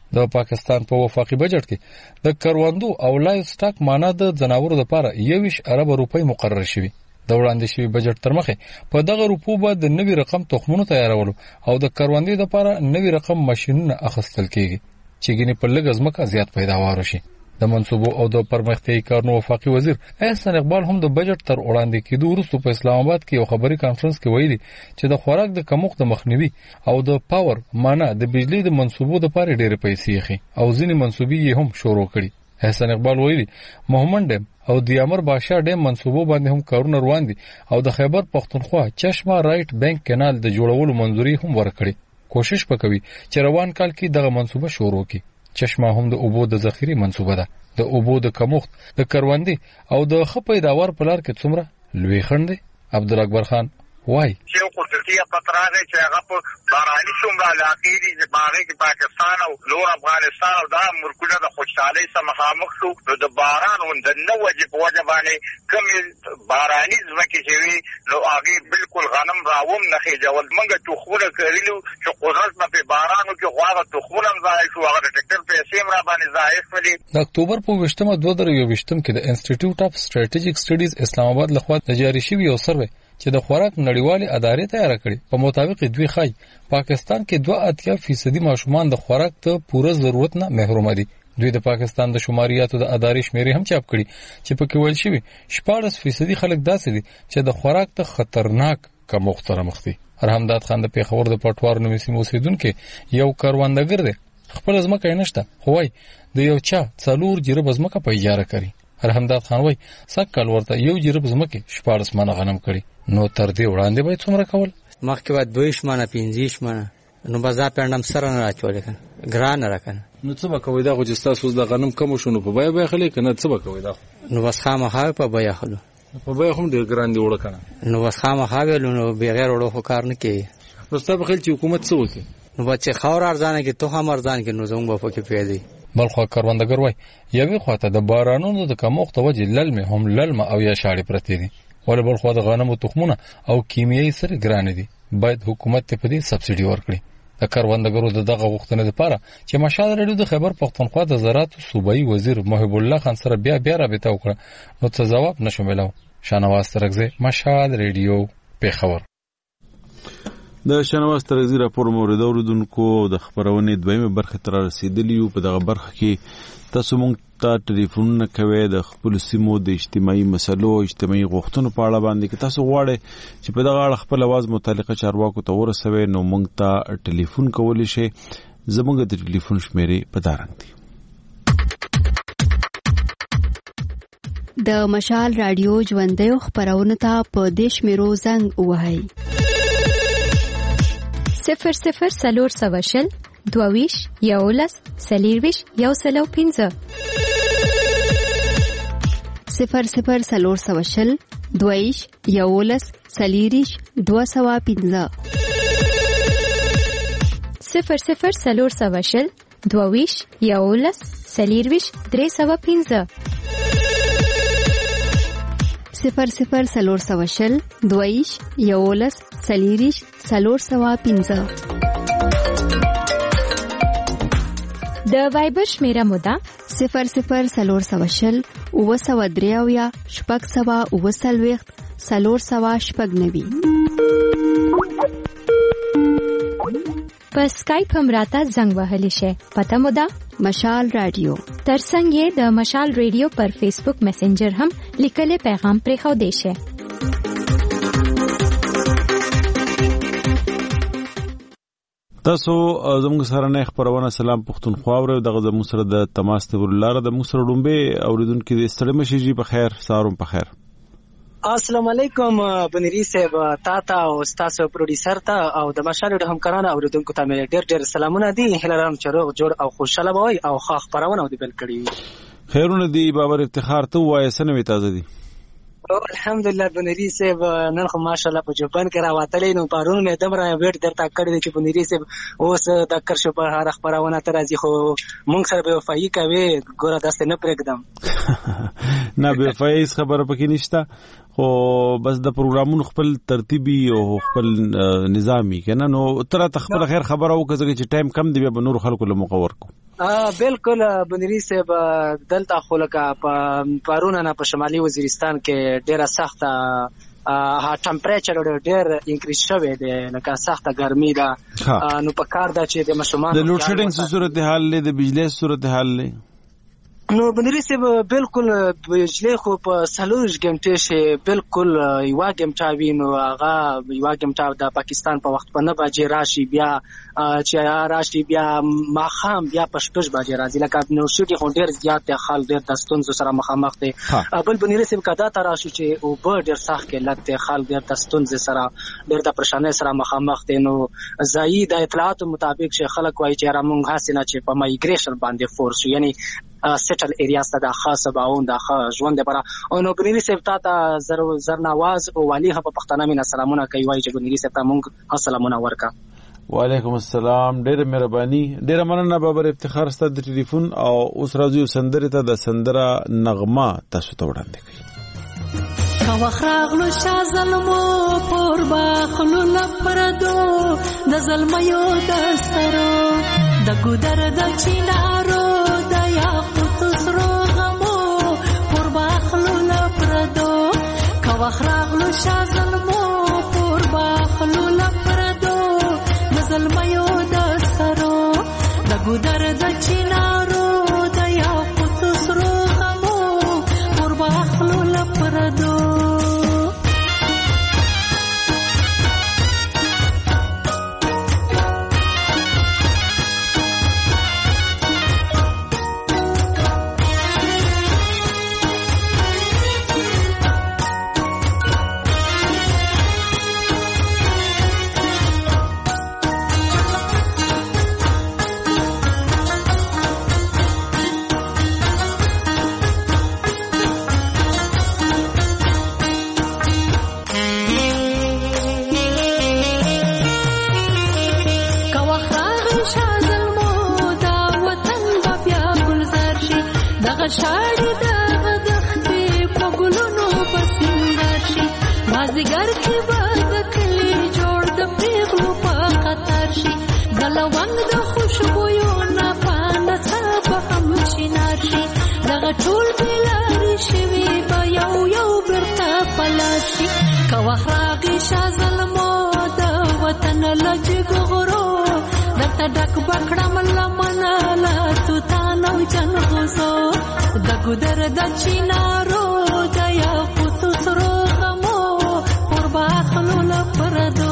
د پاکستان په وفاقي بجټ کې د کروندو او لایف سټاک معنا د جناورو لپاره یویش ارب روپۍ مقرر شوی. د وړاندې شوی بجټ تر مخه په دغه روپو به د نوي رقم تخمونو تیارولو او د کروندې لپاره نوي رقم ماشينونه اخیستل کیږي چې ګینه په لږ ځمکه زیات پیداوار شي. د منصوبو او د پرمختیايي کارونو وفاقي وزیر احسان اقبال هم د بجټ تر وړاندې کېدو وروسته په اسلام آباد کې یو خبري کانفرنس کې ویلي چې د خوراک د کمښت د مخنیوي او د پاور معنا د بجلی د منصوبو لپاره ډېر پیسې خي او ځینې منصوبې یې هم شروع کړي. احسان اقبال ویلي مومن ډیم او د امر بادشاه ډیم منصوبو باندې هم کارونه روان دي او د خیبر پختونخوا چشمه رائټ بانک کانال د جوړولو منځوري هم ورکړي. کوشش وکوي چې روان کال کې دغه منصوبه شروع کړي. چشمه هم د اوبو د ذخیره منصوبه ده. د اوبو د کمښت د کروندې او د ښه پیداوار په لار کې څومره لوی خنډ دی. عبدالاکبر خان وای چې یو قدرتي خطر دی چې هغه په باراني څومره علاقې دي چې باغې کې پاکستان او نور افغانستان او دا ملکونه د خوشحالۍ سره مخامخ شو نو د باران او د نه وجې په وجه باندې کومې باراني ځمکې چې وي نو هغې بالکل غنم راوم نه خېجول. موږ تخمونه کرلي چې قدرت به په بارانو کې خو هغه تخمونه هم ضایع شو هغه د ټکټر پیسې هم را باندې ضایع شولې. د اکتوبر په ویشتمه دوه زره یوویشتم کې د انسټیټیوټ اف سټریټیجیک سټډیز اسلام آباد لخوا جاری شوی یو سروې چې د خوراک نړیوالې ادارې تیار کړي په مطابق دوی خای پاکستان کې دوه اتیا فیصدي ماشومان د خوراک ته پوره ضرورت نه محروم دي. دوی د پاکستان د شماریاتو د ادارې شمیرې هم چاپ کړي چې په کې ویل شوی شپاړس فیصدي خلک داسې دي چې د خوراک ته خطرناک کمښت سره مخ دي. رحمداد خان د پیښور د پټوار نومي سیمې اوسیدونکو یو کاروندګر دی. خپل ځمکه یې نشته خو وای د یو چا څلور جریب ځمکه په اجاره کوي. رحمداد خان وای سک کال ورته یو جریب ځمکه شپاړس منه غنم کړي نو تر دې وړاندې به څومره کول مخکې به دویش منه پنځه منه نو بازار پندم سره نه راچول کنه ګران راکنه نو څه به کوي دا خو چې تاسو د غنم کم شونه په بیا به خلک کنه څه به کوي دا نو بس خامخا په بیا خلو په بیا هم ډیر ګران دی وړ کنه نو بس خامخا نو بغیر وړو خو کار نه کوي. نو تاسو خل چې حکومت څه وکړي نو بچي خاور ارزانه کې تو هم ارزان کې نو زموږ په کې پیدا بلخو کاروندګر وای یوې خواته د بارانونو د کمښت وجه للمه هم للمه او یا شاړې پرتې دي ول بلخو د غنمو تخمونه او کیمیاوي سره ګران دي. باید حکومت ته په دې سبسيډي ورکړي. د کاروندګرو د دغه غوښتنې لپاره چې مشال رادیو د خبر پښتونخوا د زراعت صوبایي وزیر محب الله خان سره بیا بیا رابطه وکړه نو څه جواب نشو ملو. شانواز ترغزه مشال رادیو پیښور. د شنواز ترغزی راپور مورید اوریدونکو د خبرونې دویمه برخه تر رسیدلی په دغه برخه کې تاسو مونږ ته ټلیفون کوي د خپل سیمو د اجتماعي مسلو اجتماعي غوښتنو په اړه باندې کې تاسو غواړئ چې په دغه اړه خپل आवाज متعلقه چارواکو ته ورسوي نو مونږ ته ټلیفون کولی شئ. زموږ د ټلیفون شمیرې په دارنګ دي د مشال رادیو ژوندۍ خبرونه ته په دیش میرو زنګ وهاي صفر صفر سلور سواشل دوویش یولس سلیرویش یو سلو پینزه صفر صفر سلور سواشل دوویش یولس سلیریش دو سوا پینزه صفر صفر سلور سواشل دوویش یولس سلیرویش درې سوا پینزه صفر صفر سلور سواشل دویش یولس سلیریش سلور سوا پینزه. د وایبر شمیره مودا صفر صفر سلور سواشل اوه سوا دریاویا شپږ سوا اوه سلویخت سلور سوا شپږ نوي. په سکایپ هم راته زنګ وهلی شي. پته مودا مشال رادیو. ترڅنګ یې د مشال رادیو پر فیسبوک میسنجر هم لیکلي پیغام پرې خو دی شي. تاسو زموږ سره نه خبرونه سلام پښتونخوا او دغه زموږ سره د تماس ته ولاره د موږ سره ډومبه اوریدونکو د ستړي مشي په خیر ساروم په خیر. السلام علیکم بنيري صاحب تاته او تاسو پروډوسر ته او د مشال د همکارانو اوریدونکو ته مې ډېر ډېر سلامونه دي. هلرم چروغ جوړ او خوشاله وای او خاص خبرونه دی بل کړی خیرونه دی بابر افتخار ته وای سنوي تازه دي الحمدلله بنيري صاحب نن خو ماشاءالله په جوپن کې راواتلې نو پارونو مې دمره ویټ درته کړی چې بنيري صاحب اوس د کر شو په هر خبرونه تر ازي خو مونږ سره به وفایي کوي ګوره داسته نه پرېږدم نه به وفایي خبره پکې نشته خو بس د پروګرامونو خپل ترتیبي او خپل نظامی کنه نو تر ته خپل خیر خبره وکړه چې ټایم کم دی به نور خلکو له مقور کو بالکل بنيري صاحب دلته خو لکه په پرونه نه په شمالي وزیرستان کې ډیره سخته ها ټمپریچر ډیر انکریز شوی دی لکه سخته ګرمي ده نو په کار ده چې د مشمال د لوډ شیډینګ صورتحال له د بجلی صورتحال له نو بنيري صاحب بالکل بجلی خو په سلوش غمټه شي بالکل یو غمټه وینو هغه یو غمټه د پاکستان په وخت په نه بجې راشي بیا چې راشي بیا ماخام بیا پښپش بجې راځي لکه نو شوټي خو ډیر زیات خال ډیر د ستونزو سره مخامخ دي بل بنيري صاحب کدا تر راشي چې او به ډیر سخت کې لته خال ډیر د ستونزو سره ډیر د پرشانه سره مخامخ دي نو زاید اطلاعات مطابق چې خلک وایي چې رامونږ حسینه چې په مایګریشن باندې فورس یعنی سیټل ایریاز ته د خاصه باون د ژوند لپاره او نو بنيري صاحب ته زر زر نواز او والی په پښتنه مینه سلامونه کوي وایي چې بنيري صاحب ته مونږ سلامونه ورکا. وعلیکم السلام ډېر مهرباني ډېر مننه بابر افتخار ستاسو د ټلیفون او اوس راځو سندره ته د سندره نغمه تاسو ته وړاندې کوي. کا وخراغلو شازلمو پور باخلو لپردو د زلمیو دسترو د ګودر د چینارو د یاقوت سرو غمو پور باخلو لپردو کا وخراغلو شازلمو پور باخلو لپردو د زلمیو دسترو د ګودر د چینارو د یاقوت سرو غمو پور باخلو لپردو شاړي د غدختې په ګلونو پسندر شي مازیګر کې به د کلي جوړ د پیغلو په خطر شي د لونګ د خوشبویو نه پانه څه به هم شینار شي دغه ټول بېلارې شوي به یو یو بیرته پلار شي که وخت راغی شاه زلمو د وطن له جګغرو درته ډک به کړم لمنه له توتانو جنغوزو د ګودر د چینارو د یاقوت سرو غمو پور باخلو لپردو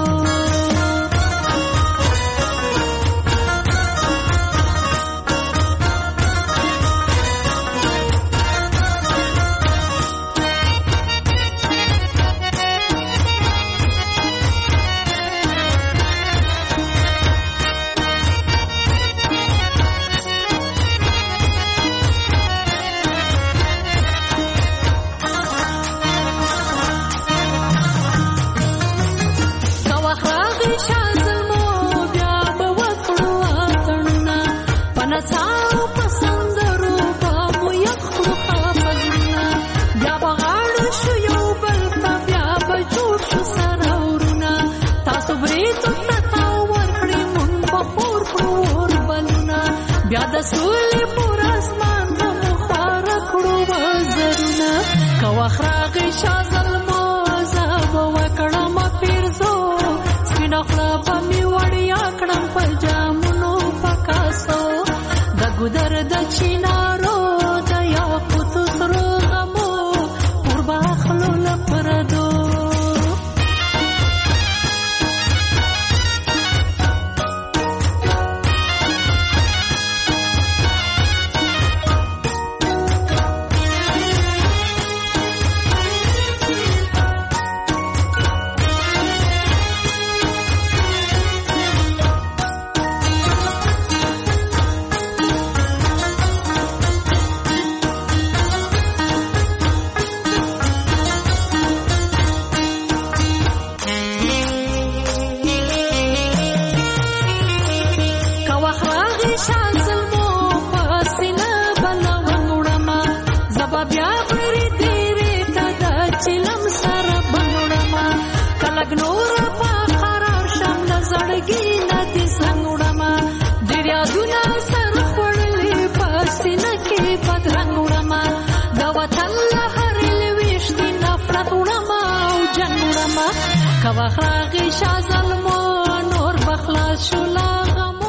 خواخراغي شازلمو نور بخلاص شولا غمو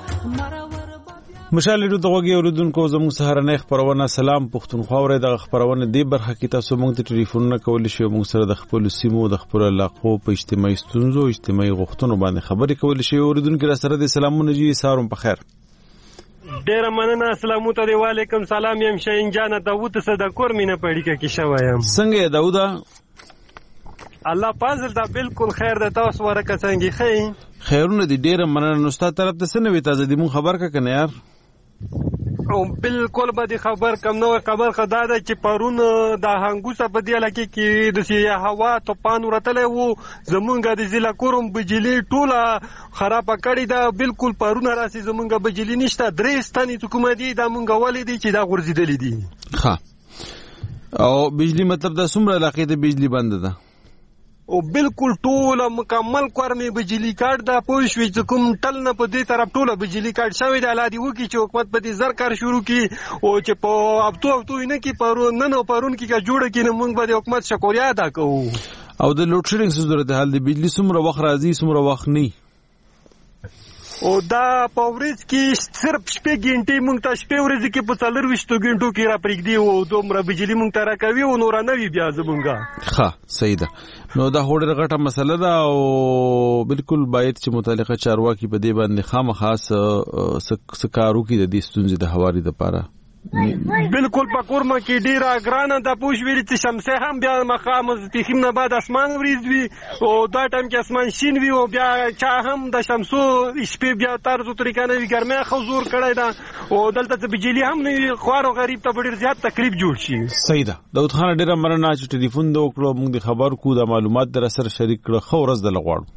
مشال ډیرو دغه اوریدونکو زموږ سهارنۍ خبرونه سلام پښتونخوا اوري د خبرونه دی برخه کې تاسو موږ ته ټلیفونونه کولی شئ موږ سره د خپل سیمو د خپل علاقو په اجتماعي ستونزو اجتماعي غوښتنو باندې خبرې کولی شئ اوریدونکو را سره د سلامونه جی ساروم په خیر ډیر مننه السلام علیکم سلام یم شاین جان داوود صدقور مینه پړی کې شوایم څنګه داوود الله پازل دا بالکل خیر ده تاسو ورکه څنګه خیر خیرونه دي ډیر مننه نو ستاسو طرف ته سنوي تازه دي مون خبر کا کنه یار او بالکل به خبر کم نو خبر خدا ده چې پرون د هنګوسه په دی لکه کې د سی هوا طوفان ورتلې وو زمونږ د ضلع کوم بجلی ټوله خراب کړی دا بالکل پرون راسي زمونږ بجلی نشته درې ستنې حکومت دی دا مونږ ولې دي چې دا غورځیدلې دي ها او بجلی مطلب دا څومره علاقې ته بجلی بند ده او بالکل ټوله مکمل کورمه بجلی کارت دا پوه شوې چې کوم ټل نه په دې طرف ټوله بجلی کارت شوی د الادي وو کې چې حکومت په دې زر کار شروع کی او چې په اپتو اپتو نه کې پرون نه نو پرون کې کا جوړه کې نه مونږ به حکومت شکریا ادا کوو او د لوډ شیډینګ صورت حال د بجلی څومره وخت راځي څومره وخت نه او دا په ورځ کې صرف شپږ غنټې مونږ ته شپږ ورځې کې په څلور وشتو غنټو کې را پرېږدي او دومره بجلی مونږ ته راکوي او نور نه وی بیا زمونږه ښه صحیح ده نو دا هوډر غټه مسله ده او بالکل باید چې متعلقه چارواکي په دې باندې خامخاس سکارو کې د دې ستونزې د هواري لپاره بالکل په کورمه کې ډیره ګرانه د پوښ ویل چې شمسه هم بیا مخام تخیم نه بعد اسمان وریځ وی او دا ټایم کې اسمان شین وی او بیا چا هم د شمسو شپې بیا طرز طریقه نه وی ګرمه حضور کړی دا او دلته د بجلی هم نه خوارو غریب ته ډیر زیات تکلیف جوړ شي صحیح ده داود خان ډیره مننه چې ټلیفون د وکړو موږ خبر کو د معلومات در سره شریک کړو خو ورځ د لغواړو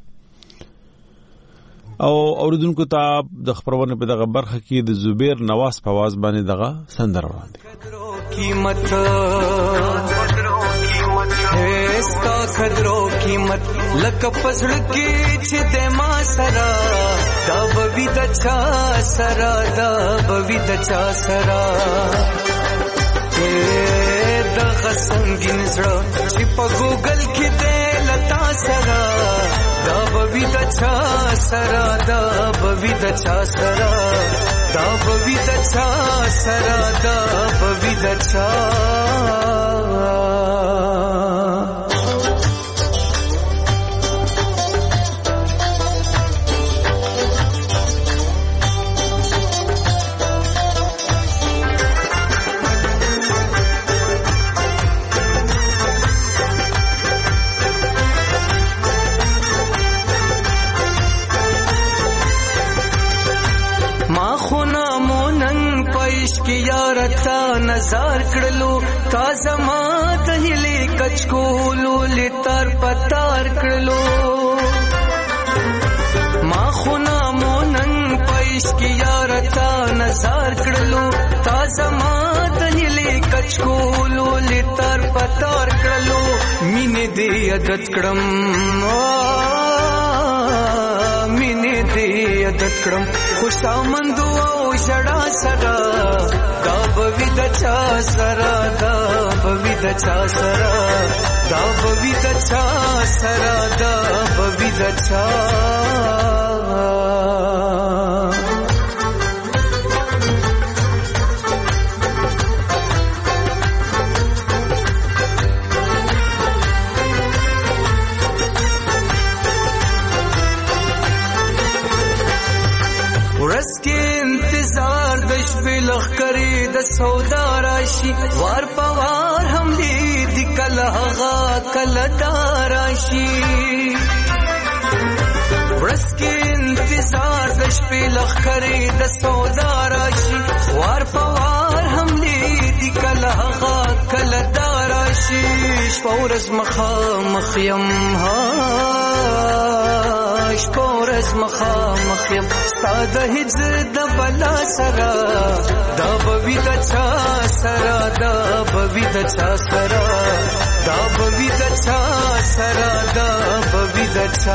او اوریدونکو ته د خبرونه په دغه برخه کې د زبیر نواز په आवाज باندې دغه سندره وړاندې قیمت هیڅ کا خدرو قیمت لکه پسړ کې چې د ما سرا دا بوي د چا سرا دا بوي د چا سرا د غسنګین زړه چې په ګوګل کې د لتا سرا دا بوي د چا سرا دا بوي د چا سرا دا بوي د چا سرا دا بوي د چا نظر کړلو تا زما ته هلي کچکولو لتر پتار کړلو ما خو نامو نن پېش کې یار تا نظر کړلو تا زما ته هلي کچکولو لتر پتار کړلو مینه دې عادت کړم مینه دې عادت کړم خوشامند او شړا سره دا بوي د چا سرا دا بوي د چا سرا دا بوي د چا سرا دا بوي د چا سودا راشي وار پوار هم دې د کله غا کله داراشي ورس کې انتظار د شپې لخرې د سودا راشي وار پوار هم دې د کله غا کله داراشي شپورز مخا مخيم ها شپورز مخا مخيم ساده هجر د بلا سرا دا بوي د چا سرا دا بوي د چا سرا دا بوي د چا سرا دا بوي د چا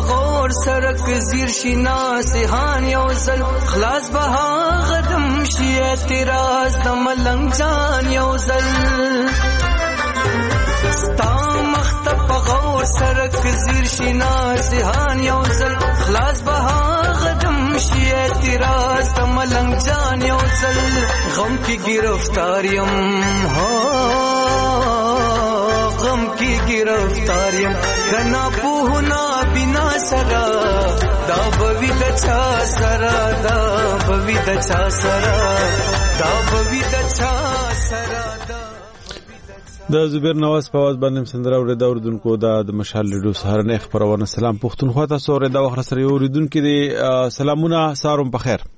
غور سرک زیر شینا سهان یو زل خلاص بها غدم شي اعتراض د ملنګ جان یو زل ستا مختب غور سرک زیر شینا سهان یو زل خلاص بها غدم شي اعتراض د ملنګ جان یو زل غم کی گرفتاریم ها غم کی گرفتاریم کنا پوهنا بنا سرا دا بوی د چا سرا دا بوی د چا سرا دا بوی د چا سرا د زبیر نواز په आवाज باندې سندره اوریدا اوردونکو د مشال لیډو سهارنه خبرونه سلام پښتونخوا تاسو اوریدا وخت سره اوریدونکو دي سلامونه ساروم په خیر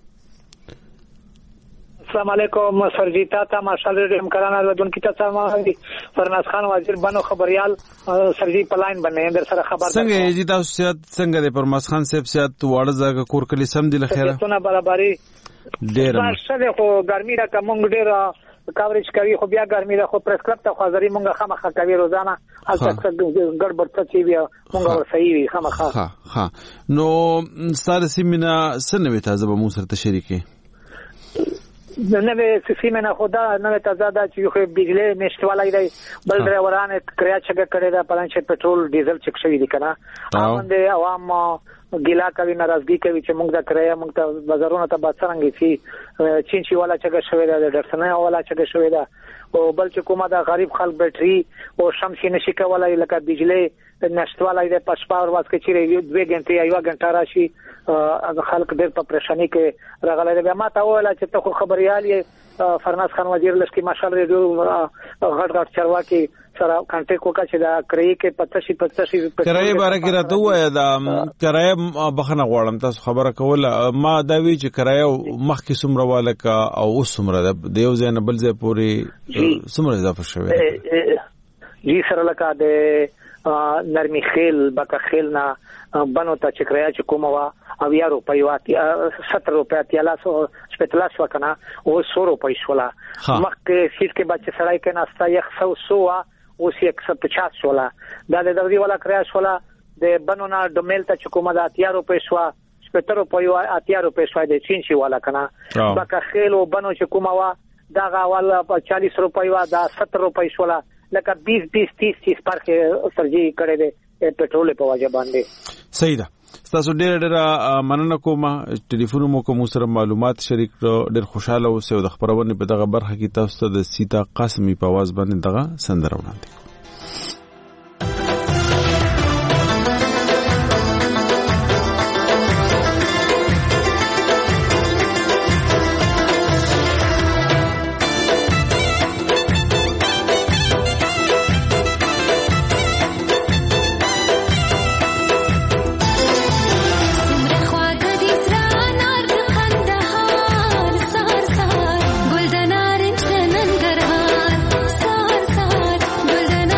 السلام علیکم سرجیتا تا ماشال لیډو امکانات ودونکو ته سلام فرناز خان وزیر بنو خبريال سرجی پلاین باندې اندر سره خبر څنګه یی تاسو سیات څنګه د فرناز خان صاحب سیات واړه ځای کور کلی سم دي لخيره څونه برابرۍ ډیر څه خو ګرمي را کوم ډیر کاورج کوي خو بیا ګرمي ده خو پریس کلب ته حاضرې مونږه خامخا کوي روزانه هلته ګډبډ څه چی بیا مونږه صحیح وي خامخا ها ها نو ستاره سیمنا سنوي تازه به مو سره شریکي نوې سیمنا خدا نوې تازه دا چې خو بجلی نشټوالای دی بل ډرایوران کریا چګه کړی دا پلان چې پټرول ډیزل چک شوی دي کنه باندې عوام ګیلا کوي ناراضګي کوي چې موږ دا کریا موږ ته بازارونو ته بڅرنګي چې چینچی والا چګه شوی دا ډرسنه والا چګه شوی دا او بل چې کومه دا غریب خلک بیټري او شمسي نشي کولای لکه بجلی نشټوالای د پښپاور واس کې چې دوه غنټه یا یو غنټه راشي خلک ډېر په پریشانی کې راغلي بیا ما ته ویل چې ته خو خبريال یې فرناز خان وزیر لشکې ماشال ریډیو غټ غټ چرواکي سره کانټیکټ وکړه چې دا کرایې کې پچاسی پچاسی کرایې باره کې راته وایي دا کرایې بخنه غواړم تاسو خبره کوله ما دا وی چې کرایې مخکې څومره والکه او اوس څومره د یو ځای نه بل ځای پورې څومره اضافه شوی جی سره لکه د نرمي خیل بکه خیل نه بنو ته چې کرایه چې کومه وا او یا روپۍ واتی ستر روپیا تیالاسو سپیتلاس وکنه او سو روپۍ شولا مخکې سیس کې بچ سړای کې ناستا یک سو سو او سی یک سو پچاس شولا دا د دوی والا کرایه شولا د بنو نه ډومل ته چې کومه دا اتیا روپۍ شوا سپیتر روپۍ اتیا روپۍ شوا د چینچی والا کنه بکه خیل او بنو چې کومه وا دا غواله چالیس روپۍ وا دا ستر روپۍ شولا لکه بیس بیس تیس تیس پر کې سرجی کړي دي پټرول په وجه باندې صحیح ده تاسو ډېر ډېر مننه کوم ټلیفون مو کوم سره معلومات شریک ډېر خوشاله اوسئ د خبرونه په دغه برخه کې تاسو ته د سیتا قاسمی په आवाज باندې دغه سندره وړاندې Golden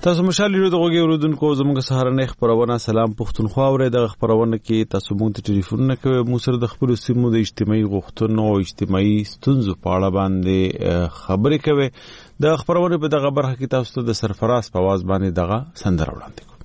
تاسو مشال ریډیو د غوږی اوریدونکو زموږ سهارنۍ خبرونه سلام پښتونخوا اوري د خبرونه کې تاسو موږ ته ټلیفون نه کوي مو سره د خپل سیمو د اجتماعي غوښتنو او اجتماعي ستونزو په اړه باندې خبرې کوي د خبرونه په دغه برخه کې تاسو ته د سرفراز په आवाज باندې دغه سندره وړاندې کوم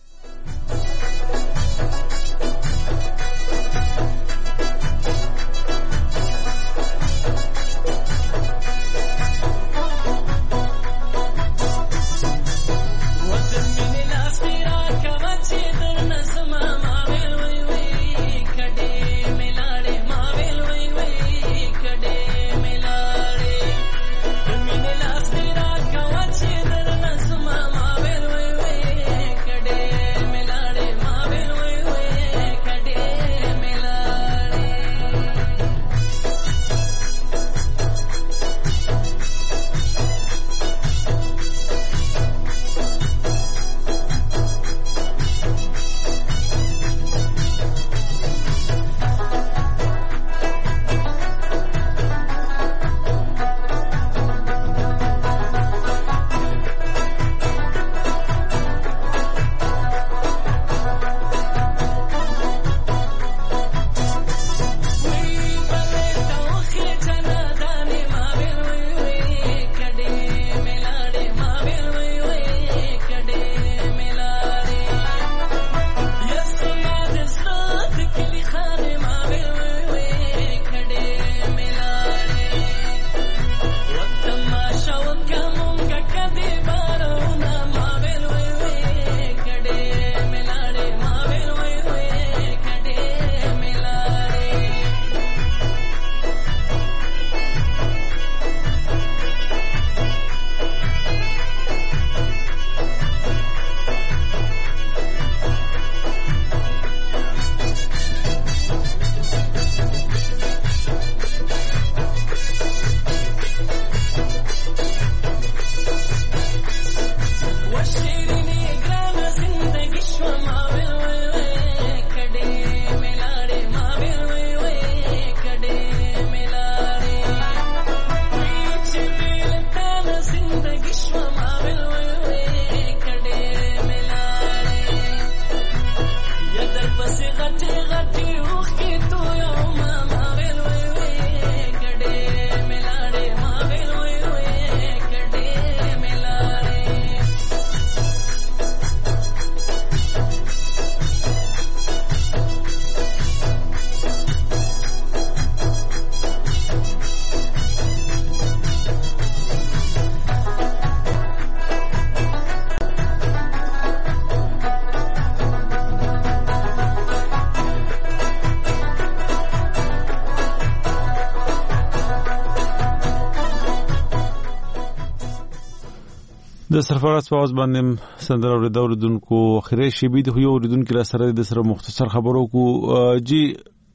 د سرفراز په आवाज باندې سندره اوریدو اوریدونکو اخیری شیبې د یو اوریدونکو را سره د سره مختصر خبرو کو جی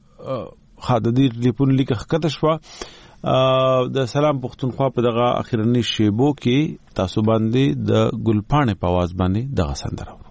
خاددي ټلیفون لیک خکته شو د سلام پښتونخوا په دغه اخیرنی شیبو کې تاسو باندې د ګلپانه په आवाज باندې دغه سندره